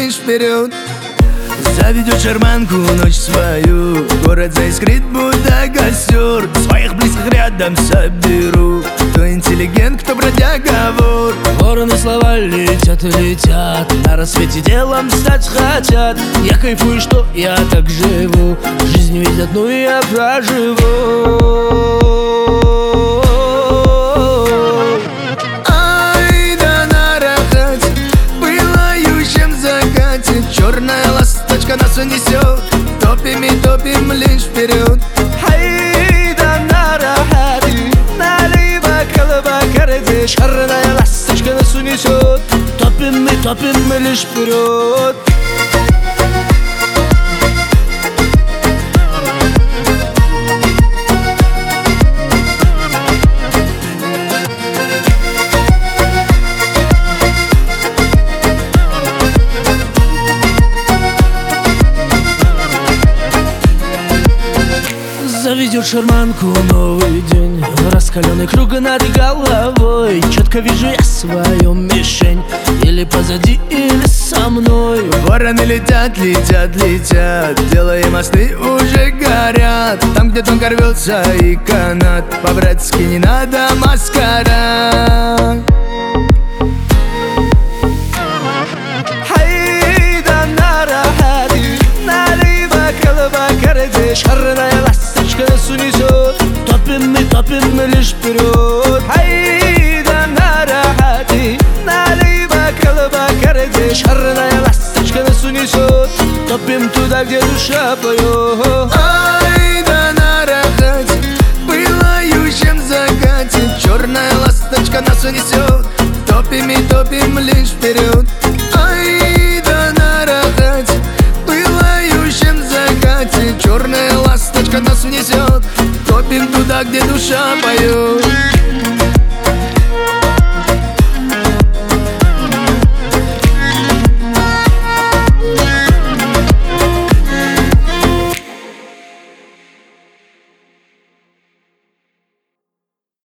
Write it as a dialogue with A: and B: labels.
A: лишь вперед. Заведет шарманку ночь свою, город заискрит, будто костер. Своих близких рядом соберу, кто интеллигент, кто бродяга, вор.
B: Вороны слова летят и летят, на рассвете делом стать хотят. Я кайфую, что я так живу, жизнь ведь одну я проживу.
A: Черная ласточка нас унесет, топим и топим лишь вперед.
B: Хайда на рахати, налево колыба карате. Черная ласточка нас унесет, топим мы лишь вперед. Заведет шарманку новый день, раскаленный круг над головой. Четко вижу я свою мишень, или позади, или со мной.
A: Вороны летят, летят, летят, делая мосты уже горят. Там, где тонко рвется и канат, по-братски не надо маскарад.
B: Хайда на рахати, налево колыба карате. Черная ласточка нас унесет, топим мы лишь вперед. Хайда на рахати, налево колыба карате. Черная ласточка нас унесет, топим туда, где душа поет.
A: Ай да на рахате, пылающем закате. Черная ласточка нас унесет, топим и топим лишь вперед. Ай да на рахате, пылающем закате. Черная ласточка нас внесет, топим туда, где душа поет.